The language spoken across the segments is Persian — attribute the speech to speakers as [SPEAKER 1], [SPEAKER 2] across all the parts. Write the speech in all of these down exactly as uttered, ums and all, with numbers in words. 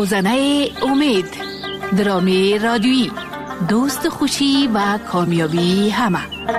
[SPEAKER 1] روزنه امید، درامی رادیویی، دوست خوشی و کامیابی همه.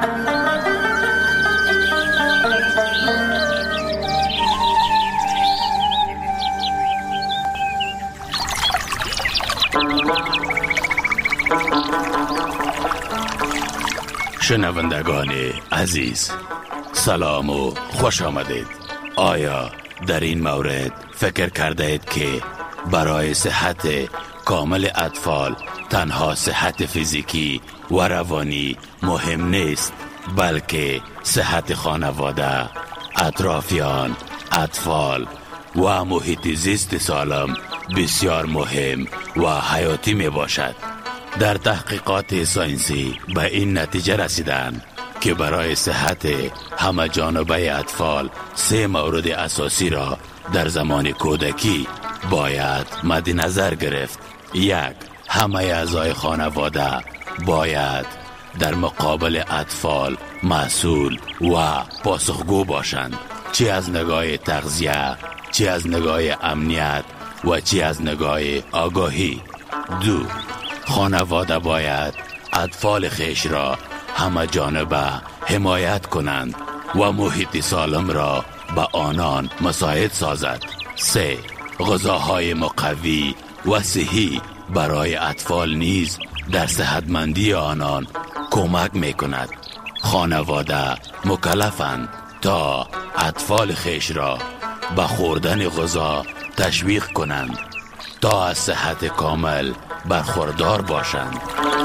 [SPEAKER 2] شنوندگان عزیز، سلام و خوش آمدید. آیا در این مورد فکر کرده اید که برای صحت کامل اطفال تنها صحت فیزیکی و روانی مهم نیست، بلکه صحت خانواده، اطرافیان، اطفال و محیط زیست سالم بسیار مهم و حیاتی می باشد؟ در تحقیقات ساینسی به این نتیجه رسیدند که برای صحت همه جانبه اطفال سه مورد اساسی را در زمان کودکی باید مد نظر گرفت. یک، همه اعضای خانواده باید در مقابل اطفال مسئول و پاسخگو باشند، چه از نگاه تغذیه، چه از نگاه امنیت و چه از نگاه آگاهی. دو، خانواده باید اطفال خیش را همه جانبه حمایت کنند و محیط سالم را به آنان مساعد سازد. سه، غذاهای مقوی و صحی برای اطفال نیز در صحتمندی آنان کمک می کند. خانواده مکلفند تا اطفال خیش را به خوردن غذا تشویق کنند تا از صحت کامل برخوردار باشند.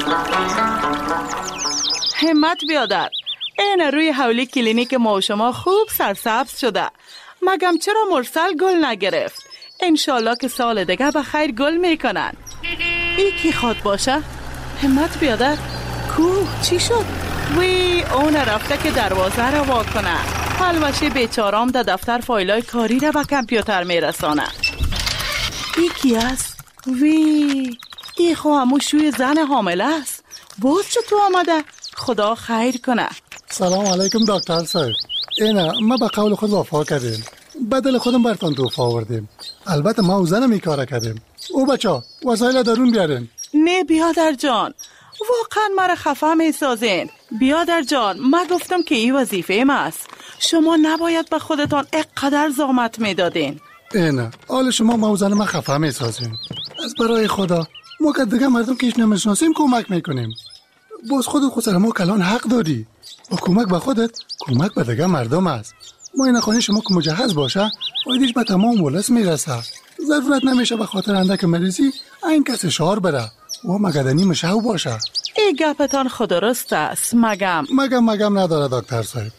[SPEAKER 3] همت بیادر، این روی حولی کلینیک ما و شما خوب سرسبز شده. مگم چرا مرسل گل نگرفت؟ انشالله که سال دیگه به خیر گل میکنن. ای کی خواد باشه؟ همت بیادر، کو چی شد؟ وی اون رفته که دروازه را وا کنه. حلوشی بیچارام در دفتر فایلای کاری را به کامپیوتر میرسانه. ای کی است؟ وی ای خو همو شوی زن حامله است. باز چطور آمده؟ خدا خیر کنه.
[SPEAKER 4] سلام علیکم دکتر صاحب. اینا ما به قول خود وفا کردیم، بدل خودم برتان توفا آوردیم. البته ما و زنم این کار کردیم. او بچه وسایل درون بیارین.
[SPEAKER 3] نه بیادر جان، واقعا مرا خفه می سازین. بیادر جان، من گفتم که این وظیفه ما است. شما نباید به خودتان اقدر زحمت می دادین.
[SPEAKER 4] اینا حال شما ما و زن ما خفه می سازین. از برای خدا ما که دیگه مردم که ایش نمیشناسیم کمک میکنیم. باز خودت خود سر ما کلان حق داری. با کمک به خودت کمک به دیگه مردم است. ما این خانه شما که مجهز باشه فایدهش به تمام ولس میرسه. ضرورت نمیشه به خاطر اندک مریضی این کس شعار بره و مگدنی مشهو باشه.
[SPEAKER 3] ای گپتان خودرست است. مگم
[SPEAKER 4] مگم مگم نداره دکتر صاحب.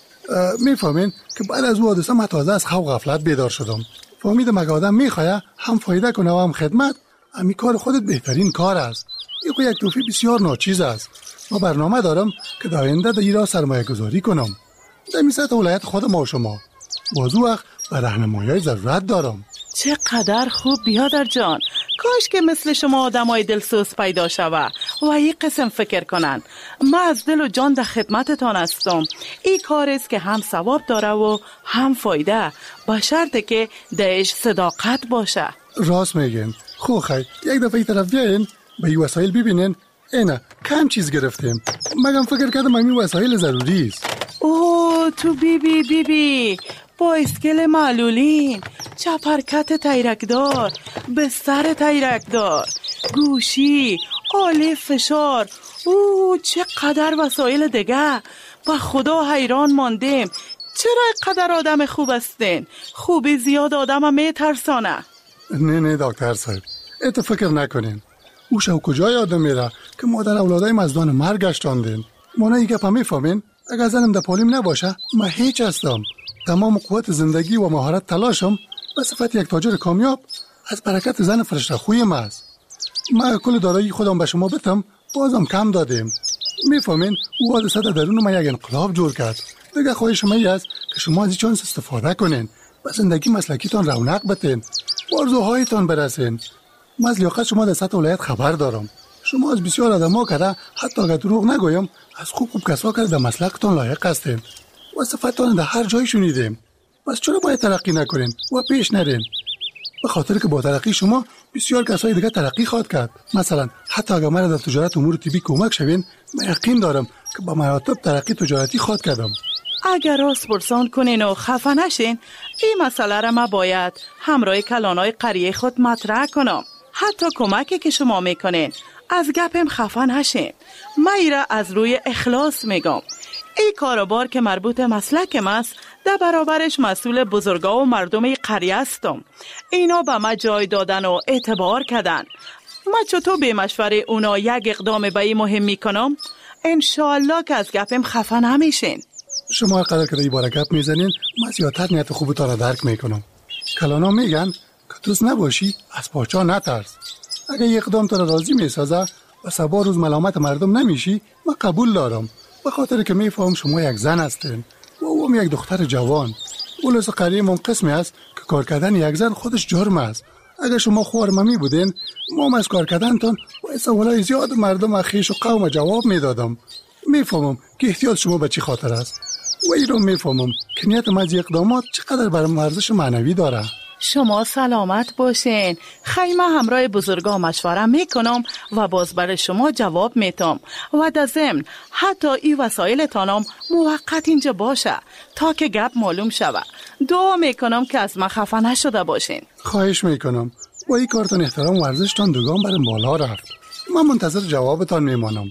[SPEAKER 4] میفهمین که بعد از او حادثه من تازه از خواب غفلت بیدار شدم. فهمید مگه آدم میخواه هم فایده کنه و هم خدمت، همین کار خودت بهترین کار است. یکو یک توفی بسیار ناچیز است. ما برنامه دارم که در آینده در ایران سرمایه گذاری کنم در میسط ولایت خود ما و شما. باز او وقت به راهنمایی ضرورت دارم.
[SPEAKER 3] چقدر خوب بیادر جان. کاش که مثل شما آدمای دلسوز پیدا شوه و این قسم فکر کنن. من از دل و جان در خدمتتان هستم. این کار است که هم ثواب داره و هم فایده، با شرطه که دهش صداقت باشه.
[SPEAKER 4] راست میگن. خو خیر یک دفعه ای طرف بیاین به این وسایل ببینین. اینا کم چیز گرفتیم. مگم فکر کردم همین وسایل ضروری است.
[SPEAKER 3] اوه تو بی بی بی بی با اسکل معلولین، چپرکت تیرکدار، بستر تیرکدار، گوشی، آله فشار. اوه چقدر وسایل دیگه. با خدا حیران ماندیم. چرا اینقدر آدم خوب هستین؟ خوبی زیاد آدم می ترسانه.
[SPEAKER 4] نه نه دکتر صاحب، ات فکر نکنین. او شو کجای آدم میره که مادر اولادای مزدان مرگ گشتاندین. مانا این گپا میفهمین؟ اگر زنم در پالیم نباشه من هیچ هستم. تمام قوت زندگی و مهارت تلاشم به صفت یک تاجر کامیاب از برکت زن فرشته خویم است. من کل دارایی خودم به شما بتم بازم کم دادیم. میفهمین؟ او حادثه در درون ما یک انقلاب جور کرد. دیگه خواهش شما ای است که شما از این چانس استفاده کنین، به زندگی مسلکیتان رونق بتین، به آرزوهایتان برسین. من از لیاقت شما در سطح ولایت خبر دارم. شما از بسیار آدم‌ها کرده، حتی اگر دروغ نگویم، از خوب خوب کسا کرده در مسلکتان لایق هستین و صفتان در هر جای شنیدیم. بس چرا باید ترقی نکنین و پیش نرین؟ به خاطر که با ترقی شما بسیار کسای دیگه ترقی خواهد کرد. مثلا حتی اگر مرا در تجارت امور طبی کمک شوین، من یقین دارم که با مراتب ترقی تجارتی خواهد کردم.
[SPEAKER 3] اگر راست پرسان کنین و خفه نشین، این مسئله را ما باید همراه کلانای قریه خود مطرح کنم. حتی کمکی که شما میکنین از گپم خفه نشین. من ایره از روی اخلاص میگم. این کاروبار که مربوط مسلکم است، در برابرش مسئول بزرگا و مردم قریه هستم. اینا به ما جای دادن و اعتبار کردن. من چطور به مشوره اونا یک اقدام به این مهم میکنم؟ انشالله که از گپم خفه نمیشین.
[SPEAKER 4] شما قدر که دیباره گپ میزنین، من زیادتر نیت خوبتان را درک میکنم. کلانا میگن که دوست نباشی از پاچا نترس. اگه یک اقدام تو را راضی میسازه و سبا روز ملامت مردم نمیشی، من قبول دارم. به خاطر که میفهم شما یک زن هستین و اوم یک دختر جوان. اولوس قریه من قسمی است که کار کردن یک زن خودش جرم است. اگر شما خوارممی بودین، ما از کار کردنتان با سوالای زیاد مردم اخیش و قوم جواب میدادم. میفهمم که احتیاط شما به چی خاطر است و این رو میفهمم که نیت من از اقدامات چقدر برام ارزش معنوی داره.
[SPEAKER 3] شما سلامت باشین. خیمه همراه بزرگا مشوره میکنم و باز برای شما جواب میتم و در ضمن حتی این وسایل تانم موقت اینجا باشه تا که گپ معلوم شوه. دعا میکنم که از من خفه نشده باشین.
[SPEAKER 4] خواهش میکنم. با این کارتان احترام و ارزشتان دوگان برام بالا رفت. من منتظر جوابتان میمانم.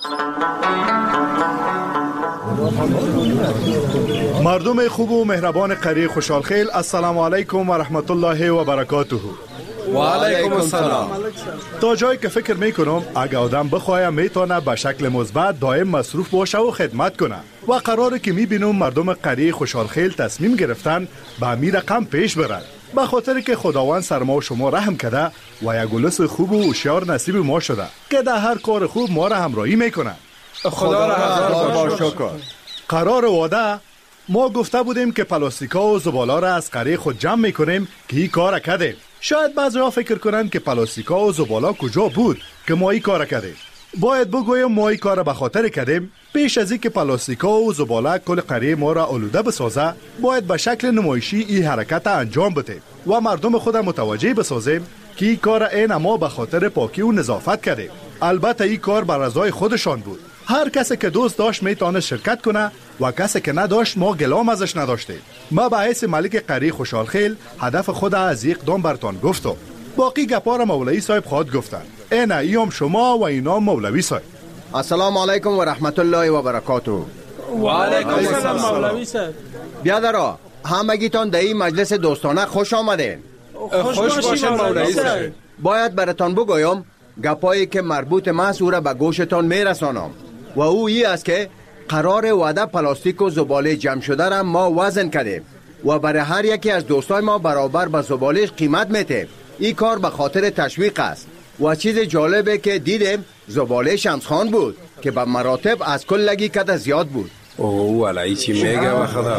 [SPEAKER 5] مردم خوب و مهربان قریه خوشحالخیل، السلام علیکم و رحمت الله و برکاته.
[SPEAKER 6] و علیکم السلام.
[SPEAKER 5] تا جایی که فکر میکنم اگه آدم بخواه میتونه به شکل مثبت دائم مصروف باشه و خدمت کنه و قراره که میبینم مردم قریه خوشحالخیل تصمیم گرفتن به همین رقم پیش برن، به خاطر که خداوند سر ما و شما رحم کرده و یک گلس خوب و هوشیار نصیب ما شده که در هر کار خوب ما را همراهی میکنه.
[SPEAKER 6] خدا را هزار بار شکر.
[SPEAKER 5] قرار واده ما گفته بودیم که پلاستیکا و زباله را از قریه خود جمع میکنیم که این کار کردیم. شاید بعضی‌ها فکر کنن که پلاستیکا و زباله کجا بود که ما این کار کردیم. باید بگویم ما این کار به خاطر کردیم پیش از اینکه پلاستیکا و زباله کل قریه ما را آلوده بسازه، باید به شکل نمایشی این حرکت انجام بدیم و مردم خود متوجه بسازیم که این کار این ما به خاطر پاکی و نظافت کردیم. البته این کار بر رضای خودشان بود. هر کسی که دوست داشت میتونه شرکت کنه و کسی که نداشت ما گلام ازش نداشتیم. ما به حیث ملک قریه خوشحالخیل هدف خود از اقدام برتان گفتم. باقی گپا را مولوی صاحب خواهد گفتن. اینا ایام شما و اینا مولوی صاحب.
[SPEAKER 6] السلام علیکم و رحمت الله و برکاته.
[SPEAKER 7] و علیکم السلام مولوی صاحب.
[SPEAKER 6] بیادرها همگیتان در این مجلس دوستانه خوش آمدین.
[SPEAKER 7] خوش باشین مولوی صاحب.
[SPEAKER 6] باید براتان بگویم گپایی که مربوط است او را به گوشتان میرسانم و او ای است که قرار وعده پلاستیک و زباله جمع شده را ما وزن کردیم و برای هر یکی از دوستای ما برابر به زبالهش قیمت میتیم. این کار به خاطر تشویق است و چیز جالبه که دیدیم زباله شمسخان بود که به مراتب از کل لگی کده زیاد بود.
[SPEAKER 7] اوه ولایی چی میگه و خدا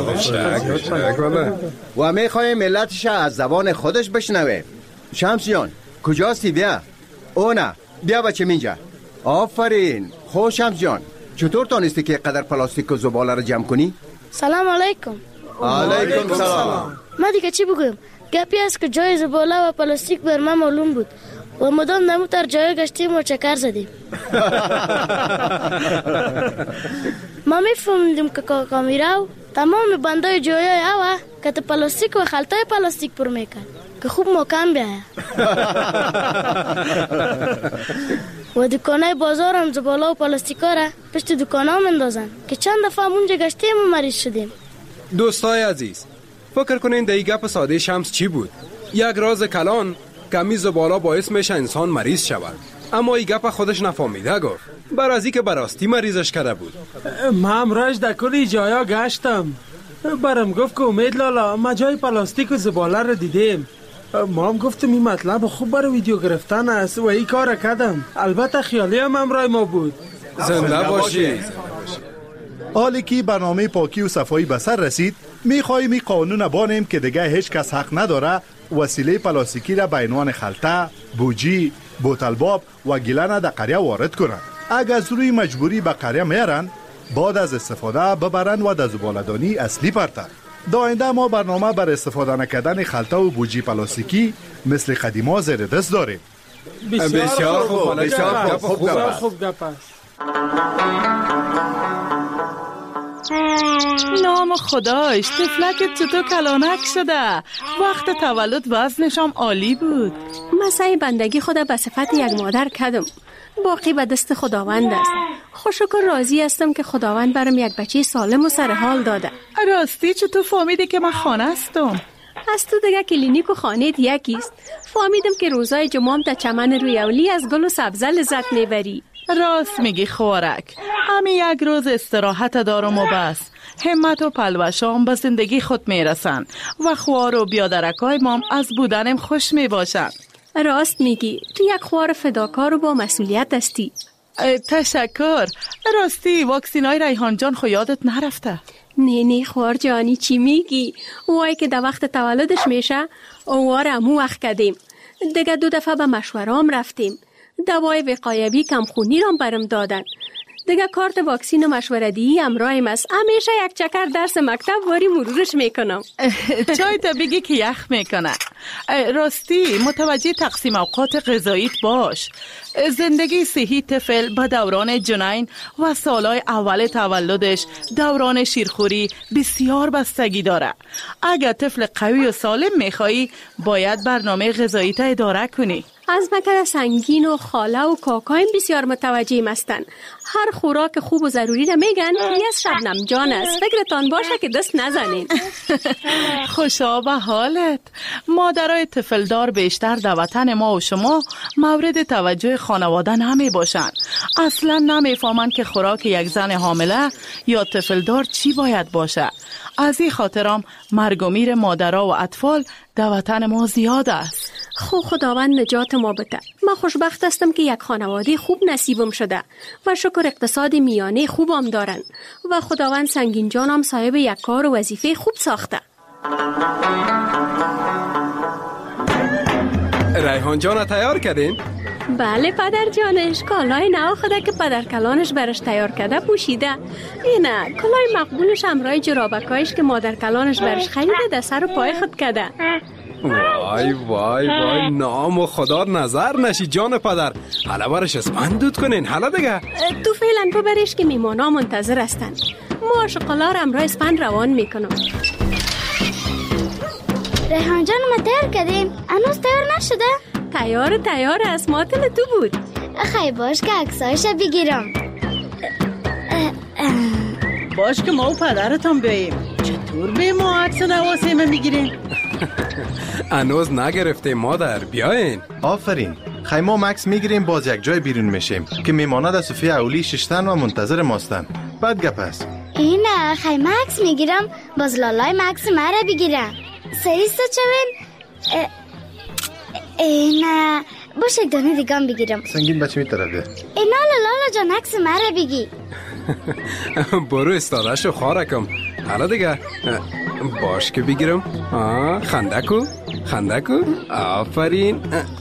[SPEAKER 7] بشتک
[SPEAKER 6] و میخوایم ملتش از زبان خودش بشنوه. شمس جان کجاستی؟ بیا. او نه بیا بچه منجا. آفرین. خب شمس جان چطور تانستی که قدر پلاستیک و زباله را جمع کنی؟
[SPEAKER 8] سلام علیکم.
[SPEAKER 6] علیکم سلام.
[SPEAKER 8] ما دیگه چی بگویم؟ گپی است که جای زباله و پلاستیک بر ما معلوم بود و مدام نموتر جای گشتیم و چکر زدیم. ما میفهمیدیم که کاکا میراو تمام بندای جایای اوه که تا پلاستیک و خلطای پلاستیک پر میکرد که خوب محکم بیایه. و دکانای بازار هم زباله و پلاستیکا را پشت دکانا مندازن که چند دفعه اونجا گشتیم و مریض شدیم.
[SPEAKER 7] دوستای عزیز فکر کنین در این گپ ساده شمس چی بود؟ یک راز کلان کمی زباله باعث میشه انسان مریض شود، اما این گپ خودش نفهمیده گفت بر ازی که براستی مریضش کرده بود.
[SPEAKER 9] من امروز در کلی جایا گشتم، برام گفت که امید لالا ما جای پلاستیک و زباله رو دیدیم. ما هم گفتم این مطلب خوب برای ویدیو گرفتن است و این کار کردم. البته خیالی هم امرای ما بود.
[SPEAKER 7] زنده باشی.
[SPEAKER 5] حالی که برنامه پاکی و صفایی به سر رسید، میخواهیم این قانون بانیم که دیگه هیچ کس حق نداره وسیله پلاستیکی را به عنوان خلطه، بوجی، بوتلباب و گیلان در قریه وارد کنند. اگر از روی مجبوری به قریه میارن، بعد از استفاده ببرن و در زباله‌دانی اصلی پرتن. در آینده ما برنامه بر استفاده نکردن خلطه و بوجی پلاستیکی مثل قدیما زیر دست داریم.
[SPEAKER 7] بسیار خوب، بسیار خوب،
[SPEAKER 9] بسیار خوب گپ است.
[SPEAKER 3] نام خدایش، طفلکت چطور کلانک شده؟ وقت تولد وزنشم عالی بود.
[SPEAKER 10] من سعی بندگی خود به صفت یک مادر کردم، باقی به دست خداوند است. خوشکر راضی هستم که خداوند برام یک بچه سالم و سرحال داده.
[SPEAKER 3] راستی چطور فهمیدی که من خانه هستم؟
[SPEAKER 10] از تو دیگه کلینیک و خانه یکیست. فهمیدم که روزای جمعه در چمن روی اولی از گل و سبزه لذت میبری.
[SPEAKER 3] راست میگی خوارک، همین یک روز استراحت دارم و بس. همت و پلوشام به زندگی خود میرسن و خوار و بیادرکای مام از بودنم خوش میباشن.
[SPEAKER 10] راست میگی، تو یک خوار فداکار و با مسئولیت هستی.
[SPEAKER 3] تشکر. راستی واکسینای ریحان جان خو یادت نرفته؟
[SPEAKER 10] نه نه خوار جانی، چی میگی؟ وای که در وقت تولدش میشه اوار امو وقت کردیم. دیگه دو دفعه به مشورام رفتیم. دوای وقایوی کمخونی رام برم دادن. دیگه کارت واکسین و مشوره‌دهی همراهم است. همیشه یک چکر درس مکتب واری مرورش میکنم.
[SPEAKER 3] چای تا بگی که یخ میکنه. راستی متوجه تقسیم اوقات غذاییت باش. زندگی صحی طفل با دوران جنین و سالهای اول تولدش دوران شیرخوری بسیار بستگی داره. اگر طفل قوی و سالم میخوایی باید برنامه غذاییت اداره کنی.
[SPEAKER 10] از مکر سنگین و خاله و کاکایم بسیار متوجه هستن. هر خوراک خوب و ضروری را میگن. یه شبنم جان است، فکرتان باشه که دست نزنین.
[SPEAKER 3] خوشا به حالت. مادرای طفلدار بیشتر در وطن ما و شما مورد توجه خانواده نمی باشن. اصلا نمیفهمن که خوراک یک زن حامله یا طفلدار چی باید باشه. از این خاطرام مرگ و میر مادرها و اطفال در وطن ما زیاد است.
[SPEAKER 10] خو خداوند نجات ما بده. من خوشبخت هستم که یک خانواده خوب نصیبم شده و شکر اقتصاد میانه خوبم دارن و خداوند سنگین جانم صاحب یک کار و وظیفه خوب ساخته.
[SPEAKER 7] ریحان جان تیار کردین؟
[SPEAKER 10] بله پدر جانش، کالای نو خوده که پدر کلانش برش تیار کرده پوشیده. اینه کالای مقبولش همراه جرابکایش که مادر کلانش برش خریده در سر و پای خود کرده.
[SPEAKER 7] وای وای وای نام و خدا نظر نشی جان پدر. حالا برش اسپند دود کنین. حالا دیگه
[SPEAKER 10] تو فعلا تو برش که میمانا منتظر هستن. ما شقلار همراه اسپند روان میکنم.
[SPEAKER 8] ریحان جان ما تیار کردیم، هنوز تیار نشده؟
[SPEAKER 10] تیار تیار است، ماتل تو بود.
[SPEAKER 8] خیلی باش که عکسایش بگیرم.
[SPEAKER 11] باش که ما و پدرتان بیاییم. چطور به ما عکس نواسیمه میگیرین؟
[SPEAKER 7] هنوز نگرفته مادر، بیاین.
[SPEAKER 12] آفرین. خیلی ما مکس میگیریم باز یک جای بیرون میشیم که میمانا در صفحه اولی ششتن و منتظر ماستن. بعد گپ است.
[SPEAKER 8] اینه خیلی مکس میگیرم باز لالای مکس مره بگیرم. سریستا چوین؟ اینه باشه یک دانه دیگم بگیرم.
[SPEAKER 12] سنگین بچه میترده.
[SPEAKER 8] اینا لالا جان عکس مره بگی.
[SPEAKER 7] برو استاده شو خارکم. حالا دیگه باش که بگیرم. آه خندکو خندکو آفرین.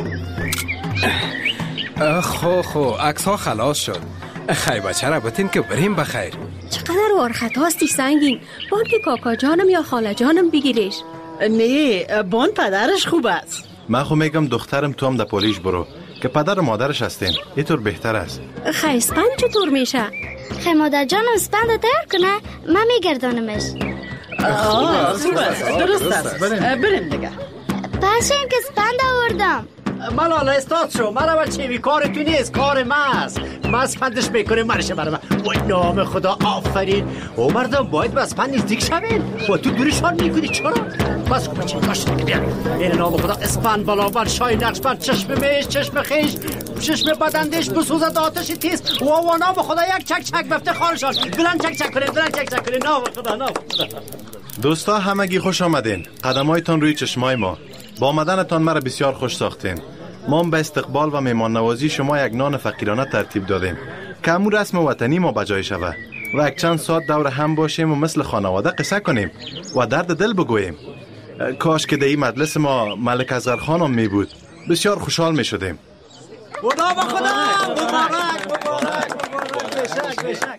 [SPEAKER 7] خو خو عکس ها خلاص شد. خیلی بچه را بتین که بریم بخیر.
[SPEAKER 10] چقدر وارخط هستی سنگین. بان که کاکا جانم یا خاله جانم بگیریش.
[SPEAKER 11] نه بان پدرش خوب است.
[SPEAKER 12] من خو میگم دخترم تو هم در پولیش برو که پدر و مادرش هستین. یه طور بهتر است.
[SPEAKER 10] خیلی اسپند چطور میشه؟
[SPEAKER 8] خیلی مادر جانم اسپند تیار کنه من میگردانمش.
[SPEAKER 11] آه خوب است، درست است. بریم دیگه.
[SPEAKER 8] پاشیم که اسپند آوردم.
[SPEAKER 11] ملالا استاد شو، مرا بچه بی کار تو نیست، کار من است. من اسپندش میکنه مرشه برای من. وای نام خدا آفرین. او مردم باید به اسپند نزدیک شوین و تو دوریشان میکنی چرا؟ بس کن بچه باشه دیگه بیا. این نام خدا اسپند بلابر شای نقشبند چشم میش چشم خیش چشم بدندش بسوزد آتش تیز و و نام خدا یک چک چک بفته خارشان بلند چک چک کنین بلند چک چک کنین نام خدا نام خدا.
[SPEAKER 12] دوستا همگی خوش آمدین. قدمایتان روی چشمای ما. با آمدنتان مرا بسیار خوش ساختین. ما به استقبال و مهمان نوازی شما یک نان فقیرانه ترتیب دادیم که امو رسم وطنی ما بجای شود و یک چند ساعت دور هم باشیم و مثل خانواده قصه کنیم و درد دل بگوییم. کاش که در این مجلس ما ملک اصغر خانم می بود، بسیار خوشحال می شدیم.
[SPEAKER 11] خدا با خدا مبارک مبارک مبارک بشک بشک.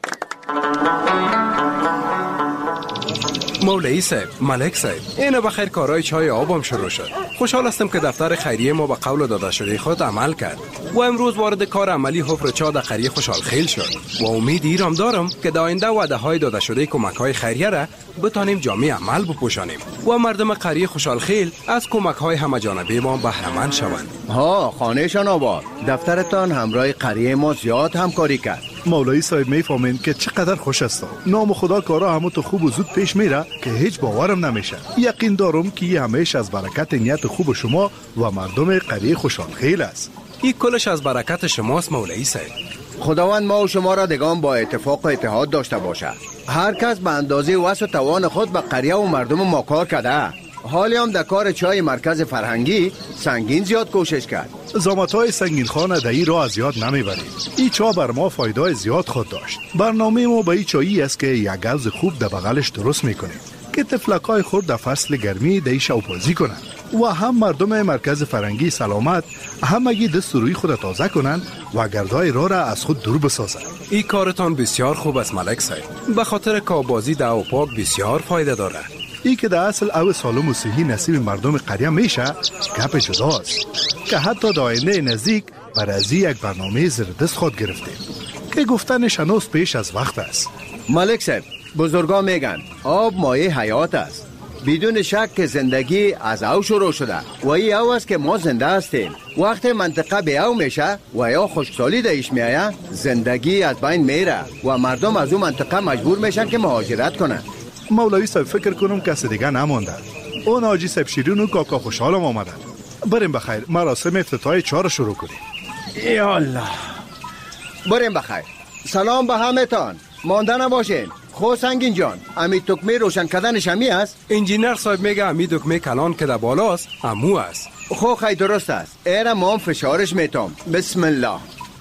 [SPEAKER 7] مولوی صاحب، ملک صاحب، اینو بخیر کارهای چای آبم شروع شد. خوشحال هستم که دفتر خیریه ما به قول داده شده خود عمل کرد و امروز وارد کار عملی حفر چا در قریه خوشحال خیل شد و امید ایرام دارم که در آینده وعده های داده شده کمک های خیریه را بتانیم جامع عمل بپوشانیم و مردم قریه خوشحال خیل از کمک های همه جانبه ما بهره مند شوند.
[SPEAKER 6] ها خانهشان آباد، دفترتان همراه قریه ما زیاد همکاری کرد.
[SPEAKER 5] مولوی صاحب میفهمین که چقدر خوش هستم. نام خدا کارا همون تو خوب و زود پیش میره که هیچ باورم نمیشه. یقین دارم که این همیشه از برکت نیت خوب شما و مردم قریه خوشحال خیل است.
[SPEAKER 7] این کلش از برکت شماست مولوی صاحب.
[SPEAKER 6] خداوند ما و شما را دگان با اتفاق و اتحاد داشته باشه. هر کس به اندازه وس و توان خود به قریه و مردم ما کار کرده. حالی هم در کار چای مرکز فرهنگی سنگین زیاد کوشش کرد.
[SPEAKER 5] زامتهای سنگین خانه در این راه زیاد نمیبریم. این چا بر ما فایده زیاد خود داشت. برنامه ما به این چایی است که یک گوز خوب در بغلش درست میکنیم که تفلکای خود در فصل گرمی در شو بازی کنند و هم مردم مرکز فرهنگی سلامت همگی دست روی خود تازه کنند و گردای راه را از خود دور بسازند.
[SPEAKER 7] این کارتان بسیار خوب است ملک صاحب. به خاطر کابازی در او پاک بسیار فایده داره.
[SPEAKER 5] ای که در اصل او سالم و صحی نصیب مردم قریه میشه گپ جداست که حتی در آینده نزدیک بر از یک برنامه زیردست خود گرفتیم که گفتنش هنوز پیش از وقت است.
[SPEAKER 6] ملک صاحب، بزرگا میگن آب مایه حیات است. بدون شک که زندگی از او شروع شده و ای او است که ما زنده هستیم. وقت منطقه به او میشه و یا خشکسالی دایش میایه، زندگی از بین میره و مردم از اون منطقه مجبور میشن که مهاجرت کنن.
[SPEAKER 5] مولوی صاحب فکر کنم کسی دیگه نمانده. اون آجی صاحب شیرین و کاکا خوشحالم آمدن. بریم بخیر مراسم افتتاح چا را شروع کنیم.
[SPEAKER 6] یا الله. بریم بخیر. سلام به همه تان. مانده نباشین. خو سنگین جان، امی دکمه روشن کردنش همی است؟
[SPEAKER 7] انجینر صاحب میگه امی دکمه کلان که در بالاست همو است.
[SPEAKER 6] خو خیلی درست است. ایره ما فشارش میتام. بسم الله.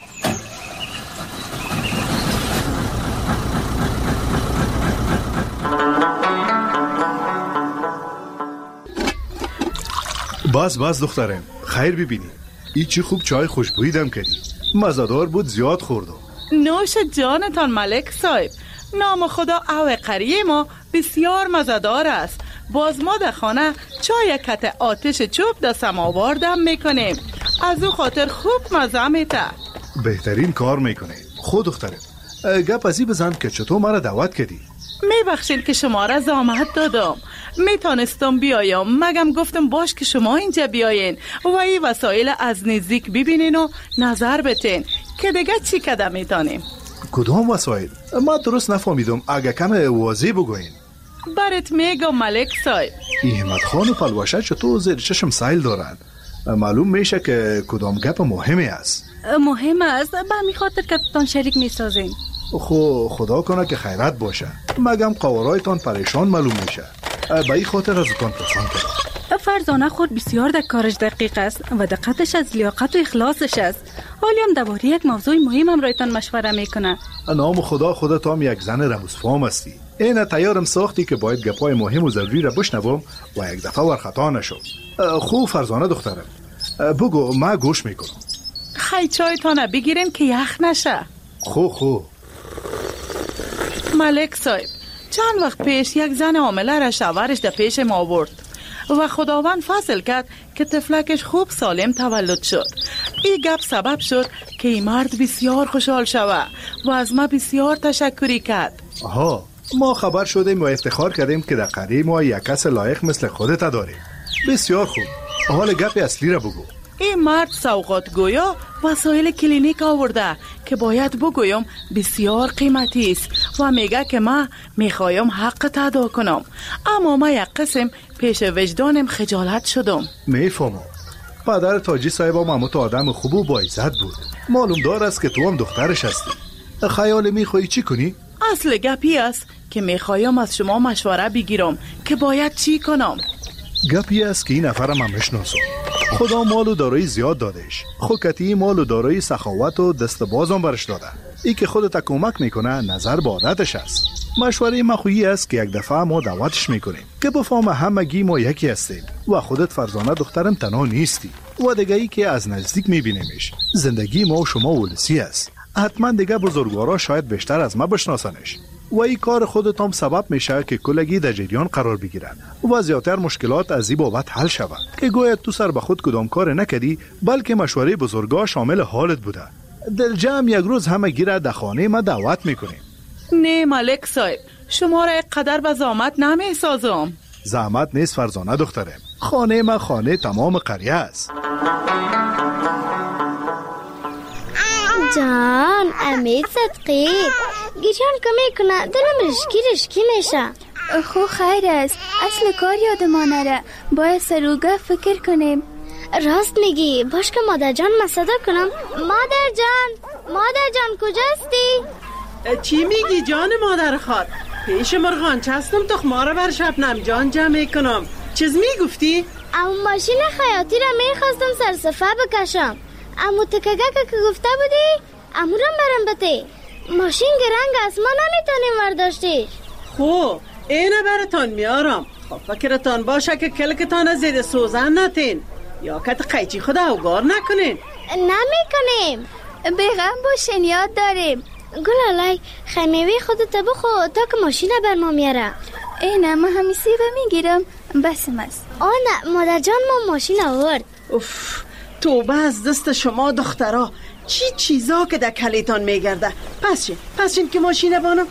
[SPEAKER 5] بس بس دخترم، خیر ببینی. ای چی خوب چای خوشبویی دم کردی. مزادار بود زیاد خوردم.
[SPEAKER 3] نوش جانتان ملک صاحب. نام خدا او قریه ما بسیار مزدار است. باز ما در خانه چای کت آتش چوب در سماوار دم میکنیم. از او خاطر خوب مزه میته.
[SPEAKER 5] بهترین کار میکنه. خود دخترم گپ ازی بزن که چطور مرا دعوت کردی.
[SPEAKER 3] میبخشین که شما را زحمت دادم. میتونستم بیایم مگم گفتم باش که شما اینجا بیاین و این وسایل از نزدیک ببینین و نظر بتین که دیگه چی کده میتونیم.
[SPEAKER 5] کدام وسایل؟ ما درست نفهمیدم. اگه کم واضح بگوین.
[SPEAKER 3] برات میگم ملک صاحب.
[SPEAKER 5] احمد خان و پلوشه چطور زیر چشم سایل دارن. معلوم میشه که کدام گپ مهمی است.
[SPEAKER 10] مهم است به می خاطر که تان شریک میسازین.
[SPEAKER 5] خو خدا کنه که خیرت باشه. مگم قوارایتان پریشان معلوم میشه. به این خاطر از تان پرسان کرد.
[SPEAKER 10] فرزانه خود بسیار در کارش دقیق است و دقتش از لیاقت و اخلاصش است. حالی هم درباره یک موضوع مهم هم رایتان مشوره میکنه.
[SPEAKER 5] نام خدا خودت هم یک زن رموزفام هستی. این تیارم ساختی که باید گپای مهم و ضروری را بشنوم و یک دفعه ور خطا نشم. خوب فرزانه دخترم بگو، ما گوش میکنم.
[SPEAKER 3] خیلی چایتانه بگیرین که یخ نشه.
[SPEAKER 5] خو خو
[SPEAKER 3] ملک صاحب، چند وقت پیش یک زن حامله را شوهرش در پیش ما آورد و خداوند فضل کرد که طفلکش خوب سالم تولد شد. این گپ سبب شد که این مرد بسیار خوشحال شود و از ما بسیار تشکری کرد.
[SPEAKER 5] آها، ما خبر شدیم و افتخار کردیم که در قریه ما یک کس لایق مثل خودت داریم. بسیار خوب. حال گپ اصلی را بگو.
[SPEAKER 3] این مرد سوغات گویا وسایل کلینیک آورده که باید بگویم بسیار قیمتی است و میگه که ما میخوایم حق ادا کنم، اما ما یک قسم پیش وجدانم خجالت شدم.
[SPEAKER 5] میفهمم. پدر تاجی صاحب هم همون آدم خوب و با عزت بود. معلوم دار است که تو هم دخترش هستی. خیال میخوایی چی کنی؟
[SPEAKER 3] اصل گپی است که میخوایم از شما مشوره بگیرم که باید چی کنم.
[SPEAKER 5] گپی است که این نفرم هم مشناسم. خدا مال و دارایی زیاد دادش. خوکتی مال و دارایی سخاوت و دست بازم برش داده. ای که خودت کمک میکنه نظر به عادتش است. مشوره ما خویی است که یک دفعه ما دعوتش میکنیم که بفهمه همگی ما یکی هستیم و خودت فرزانه دخترم تنها نیستی و دیگه ای که از نزدیک میبینیمش. زندگی ما و شما ولسی است. حتما دیگه بزرگوارا شاید بیشتر از ما بشناسنش و این کار خودت هم سبب میشه که کلگی در جریان قرار بگیرن و زیادتر مشکلات از این بابت حل شود که گویا تو سر به خود کدام کار نکردی بلکه مشوره بزرگا شامل حالت بوده. دل جمع یک روز همه گیره در خانه ما دعوت میکنیم.
[SPEAKER 3] نه ملک صاحب، شما را یک قدر به زحمت نمی سازم.
[SPEAKER 5] زحمت نیست فرزانه دخترم، خانه ما خانه تمام قریه است.
[SPEAKER 8] جان امید صدقی گیشان کمی کنه دلم رشکی رشکی میشه.
[SPEAKER 13] خو خیر است، اصل کار یادمان نره، باید سروگه فکر کنیم.
[SPEAKER 8] راست میگی، باش که مادر جان ما صدا کنم. مادر جان، مادر جان کجاستی؟
[SPEAKER 9] چی میگی جان مادر خود؟ پیش مرغان چستم تخماره بر شبنم جان جمع کنم. چیز میگفتی؟
[SPEAKER 8] اما ماشین خیاطی را میخواستم سرصفه بکشم، اما تکگه که گفته بودی امورم برم بته. ماشین گرنگ است، ما نمیتونیم ورداشتیش.
[SPEAKER 9] خو اینه برتان میارم. خب فکرتان باشه که کلکتان زیر سوزن نتین یا کت قیچی خود اوگار نکنین.
[SPEAKER 8] نمیکنیم،
[SPEAKER 13] بیغم باشین، یاد داریم.
[SPEAKER 8] گلالای خمیوی خودت بخو تا که ماشین بر ما میاره.
[SPEAKER 13] اینه ما همی سیبه میگیرم بسم است.
[SPEAKER 8] آنه مادر جان ما ماشین آورد.
[SPEAKER 9] اوف توبه از دست شما دخترها، چی چیزا که در کلیتان میگرده. پس چین پس چین که ماشین بانم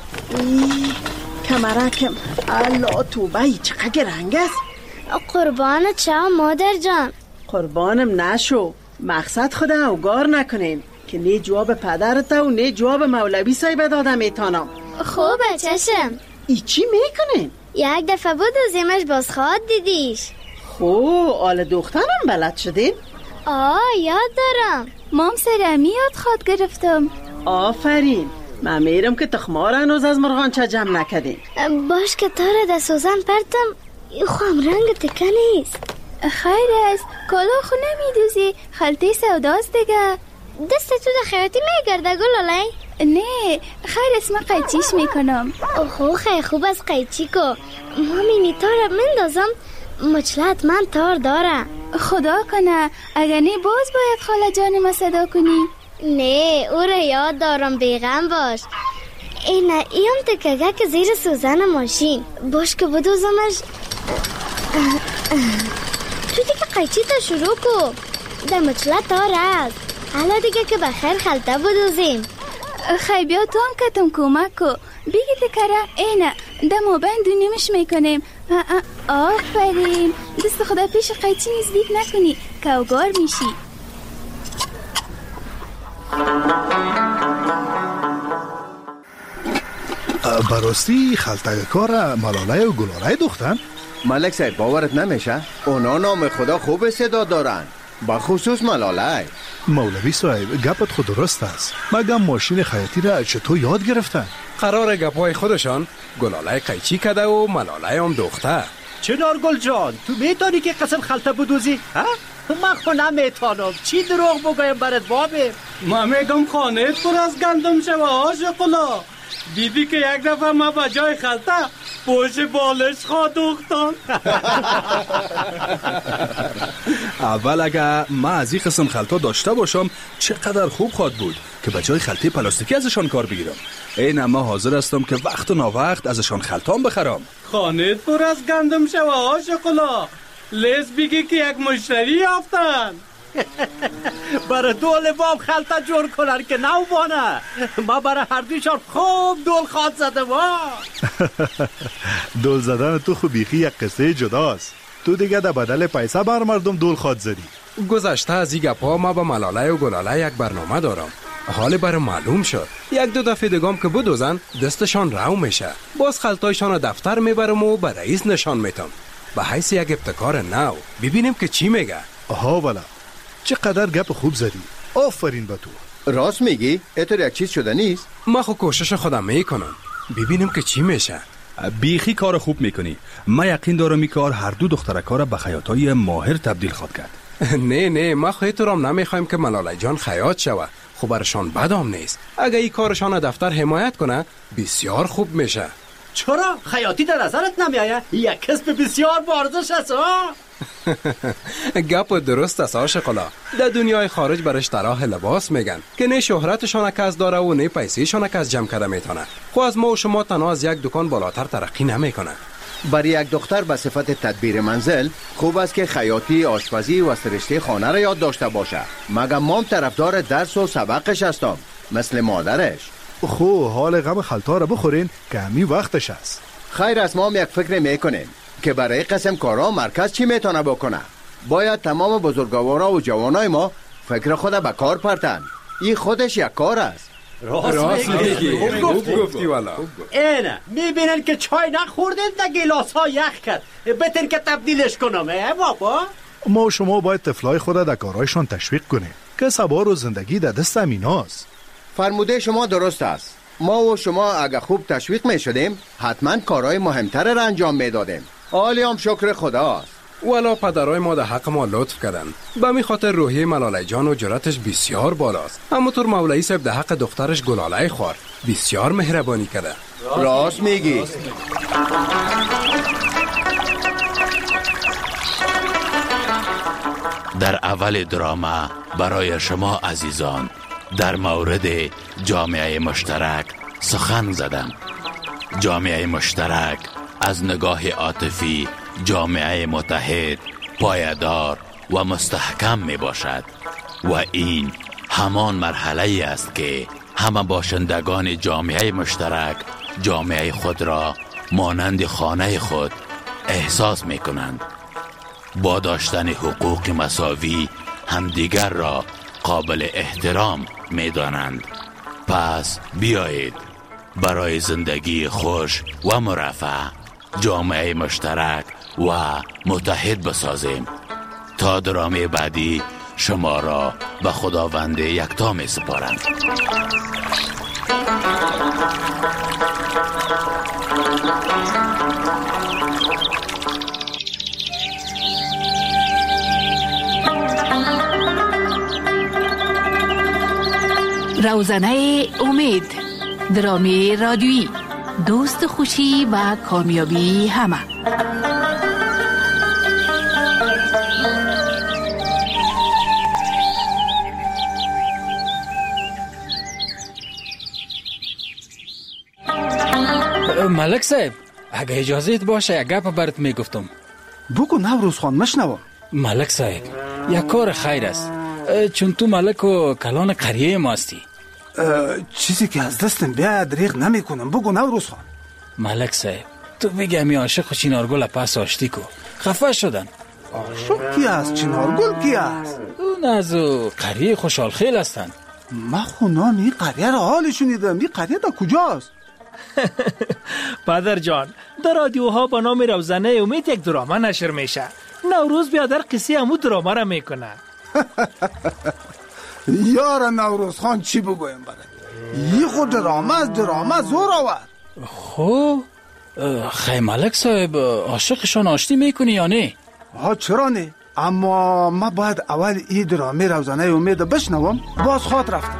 [SPEAKER 9] کمرکم. الله توبه ای چقدر رنگ است.
[SPEAKER 8] قربانت شو مادر جان.
[SPEAKER 9] قربانم نشو، مقصد خود اوگار نکنین که نه جواب پدرت و نه جواب مولوی صاحب داده میتانم.
[SPEAKER 8] خوبه چشم.
[SPEAKER 9] ای چی میکنین؟
[SPEAKER 8] یک دفعه بود و زیمش باز خواد دیدیش.
[SPEAKER 9] خو آل دخترم بلد شدین؟
[SPEAKER 8] آه یاد دارم.
[SPEAKER 13] مام سرمی یاد خواد گرفتم.
[SPEAKER 9] آفرین. من میرم که تخمار هنوز از مرغان چه جمع نکدین.
[SPEAKER 8] باش که تاره در سوزن پرتم خوام رنگ تکه نیست.
[SPEAKER 13] خیر است، کالا خو نمیدوزی، خلطه سوداست دیگه.
[SPEAKER 8] دست تو در خیاطی میگرده گلالی؟
[SPEAKER 13] نه خیر است، من قیچیش میکنم.
[SPEAKER 8] اوه خیلی خوب از قیچی کو. مامینی تارم مندازم، مچلت من تار دارم.
[SPEAKER 13] خدا کنه اگر نه باز باید خاله جان ما صدا کنی.
[SPEAKER 8] نه او را یاد دارم، بیغم باش. اینه ایم تکگه که زیر سوزن ماشین باش که بدوزمش. تو دیگه قیچی تا شروع کو، در مچلت تار است. حالا دیگه که بخیر خلطه بدوزیم.
[SPEAKER 13] خیلی بیا تو هم کتم کمک کو، بگی تکره اینه دمو بند دونیمش میکنیم. آفرین، دست خدا پیش قیچی نزدیک نکنی که اوگار میشی.
[SPEAKER 5] براستی خلطه کار ملاله و گلاله دختن؟
[SPEAKER 6] ملک صاحب باورت نمیشه؟ اونا نام خدا خوب صدا دارن، بخصوص ملاله.
[SPEAKER 5] مولوی صاحب گپت خود درست است، مگم ماشین خیاطی را چطور یاد گرفتن؟
[SPEAKER 7] قرار گپای خودشان گلاله قیچی کده و ملاله هم دختر.
[SPEAKER 11] چنار گل جان تو میتونی که قسم خلطه بدوزی؟ ها؟ من خو نمیتونم، چی دروغ بگویم برات بابه؟
[SPEAKER 9] من میگم خانه پر از گندم شوه آشقلا. دیدی که یک دفعه ما با جای خلطه پوش بالش خواه دوختم.
[SPEAKER 14] اول اگه ما از این قسم خلطه داشته باشم چقدر خوب خواد بود که به جای خلطه پلاستیکی ازشان کار بگیرم. این اما حاضر هستم که وقت و ناوقت ازشان خلطان بخرم.
[SPEAKER 9] خانه پر از گندم شوه آشقلا. لیز بگی که یک مشتری یافتن.
[SPEAKER 11] برای دول باب خلطه جور کنن که نو بانه. ما برای هر دویشان خوب دول خواد زده با.
[SPEAKER 5] دول زدن تو خوب بیخی یک قصه جداست. تو دیگه در بدل پیسه بر مردم دول خواد زدی.
[SPEAKER 7] گذشته از این گپا ما با ملاله و گلاله یک برنامه دارم. حال برای معلوم شد یک دو دفعه دگام که بدوزن دستشان رو میشه. باز خلطایشان دفتر میبرم و به رئیس نشان میتم به حیث یک ابتکار نو، ببینیم که چی میگه.
[SPEAKER 5] آها والا چقدر گپ خوب زدی، آفرین به تو.
[SPEAKER 6] راست میگی؟ اتر یک چیز شده نیست؟
[SPEAKER 7] ما خو کوشش خودم میکنم، ببینیم که چی میشه.
[SPEAKER 14] بیخی کار خوب میکنی. ما یقین دارم این کار هر دو دخترکار به خیاطای ماهر تبدیل خود کرد.
[SPEAKER 7] نه نه ما خیطرام نمیخوایم که ملاله جان خیاط شوه، خب برشان بدام نیست. اگه این کارشان دفتر حمایت کنه بسیار خوب میشه.
[SPEAKER 11] چرا؟ خیاطی در نظرت نمیآید؟ یک کسب بسیار بارزش است.
[SPEAKER 7] گپ درست است عاشقالا. در دنیای خارج برش طراح لباس میگن که نه شهرتشان کس داره و نه پیسهشان کس جمع کرده میتونه. خو از ما و شما تنها از یک دکان بالاتر ترقی نمیکنه.
[SPEAKER 6] برای یک دختر به صفت تدبیر منزل خوب است که خیاطی، آشپزی و سرشته خانه را یاد داشته باشه. مگه مام طرفدار درس و سبقش هستم مثل مادرش.
[SPEAKER 5] خو حال غم خلطا را بخورین که همین وقتش است.
[SPEAKER 6] خیر است، ما هم یک فکر میکنیم که برای قسم کارا مرکز چی میتونه بکنه. باید تمام بزرگوارا و جوانای ما فکر خود به کار پرتن. این خودش یک کار است.
[SPEAKER 11] راست میگی.
[SPEAKER 7] خوب گفتی والا.
[SPEAKER 11] اینه میبینن که چای نخوردن در گیلاس ها یخ کرد، بهتر که تبدیلش کنم. ای بابا
[SPEAKER 5] ما و شما باید طفلای خود در کارایشان تشویق کنیم که سوار و زندگی در دست امیناست.
[SPEAKER 6] فرموده شما درست است. ما و شما اگه خوب تشویق می شدیم حتما کارهای مهمتر را انجام می دادیم. حالی هم شکر خداست.
[SPEAKER 7] والا پدرای ما در حق ما لطف کردن. به می خاطر روحیه ملاله جان و جرأتش بسیار بالاست. همونطور مولوی صاحب در حق دخترش گلاله خوار بسیار مهربانی کرده.
[SPEAKER 6] راست میگی.
[SPEAKER 2] در اول دراما برای شما عزیزان در مورد جامعه مشترک سخن زدم. جامعه مشترک از نگاه عاطفی جامعه متحد، پایدار و مستحکم می باشد و این همان مرحله است که همه باشندگان جامعه مشترک جامعه خود را مانند خانه خود احساس می کنند. با داشتن حقوق مساوی همدیگر را قابل احترام می دانند. پس بیایید برای زندگی خوش و مرفه جامعه مشترک و متحد بسازیم. تا درامه بعدی شما را به خداوند یکتا می سپارم.
[SPEAKER 1] روزنه امید، درامی رادیویی، دوست خوشی و کامیابی همه.
[SPEAKER 15] ملک صاحب اگه اجازت باشه یک گپ برات میگفتم.
[SPEAKER 14] بگو نوروز خان مشنوم.
[SPEAKER 15] ملک صاحب یک کار خیر است، چون تو ملک و کلان قریه ما هستی.
[SPEAKER 14] چیزی که از دستم بیاد دریغ نمی کنم. بگو نوروز خان.
[SPEAKER 15] ملک صاحب تو بگی همی عاشق و چینارگل پس آشتی کو خفه شدن.
[SPEAKER 14] عاشق کی است؟ چینارگل کی است؟
[SPEAKER 15] اون از قریه خوشحال خیل هستن.
[SPEAKER 14] من خونام این قریه را حال شنیدم. این قریه دا کجاست؟
[SPEAKER 9] پدر جان در رادیوها با نام روزنه امید یک دراما نشر میشه. نوروز بیادر قصه همون دراما را میکنه.
[SPEAKER 14] یار نوروز خان چی بگویم برد؟ یه خود دراما از دراما زور آورد.
[SPEAKER 15] خب خیلی ملک صاحب عاشقشان آشتی میکنی یا نه؟
[SPEAKER 14] ها چرا نه؟ اما من باید اول این درامی روزنه امید بشنوم. باز خواد رفتم.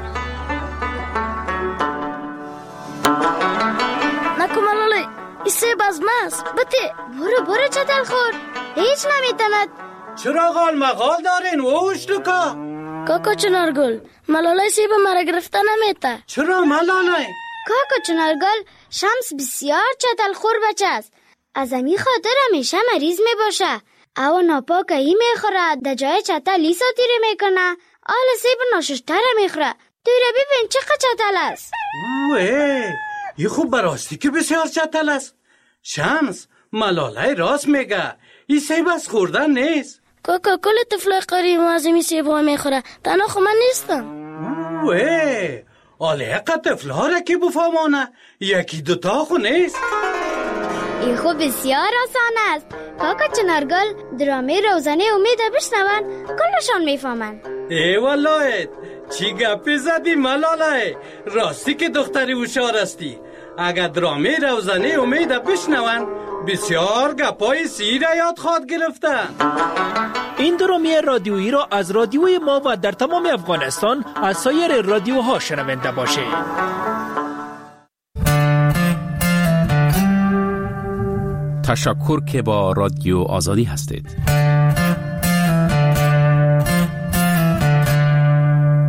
[SPEAKER 8] نکو ملاله ایسه بازماست. بته برو برو چطل خور هیچ نمیتند.
[SPEAKER 11] چرا غال مغال دارین و اوش دکا؟
[SPEAKER 8] کاکا چنارگل ملاله سیب مرا گرفته نمیته.
[SPEAKER 11] چرا ملاله؟
[SPEAKER 8] کاکا چنارگل شمس بسیار چطل خور بچه است. از امی خاطر همیشه مریض می باشه. او ناپاکه ای میخوره در جای چطل لی ساتیره میکنه. آل سیب ناششتره میخوره. دوره ببین چقدر چطل است.
[SPEAKER 11] اوه یه خوب براستی که بسیار چطل است. شمس ملاله راست میگه. این سیب از خوردن نیست.
[SPEAKER 8] کاکا کل طفل قریب از این سیب ها میخوره. تنها خو من نیستم.
[SPEAKER 11] اوه آله اقا طفل ها را که بفهمانه یکی دوتا خو نیست.
[SPEAKER 8] این خو بسیار آسان است. کاکا چنارگل درامه روزنه امید بشنون کلشان میفهمن.
[SPEAKER 11] ای والله چی گپی زدی ملاله؟ راستی که دختری هوشیار استی. اگر درامه روزنه امید بشنون بسیار گپای سیر یاد خواد گرفتن.
[SPEAKER 9] این درامی رادیویی را از رادیوی ما و در تمام افغانستان از سایر رادیوها شنونده باشید.
[SPEAKER 16] تشکر که با رادیو آزادی هستید.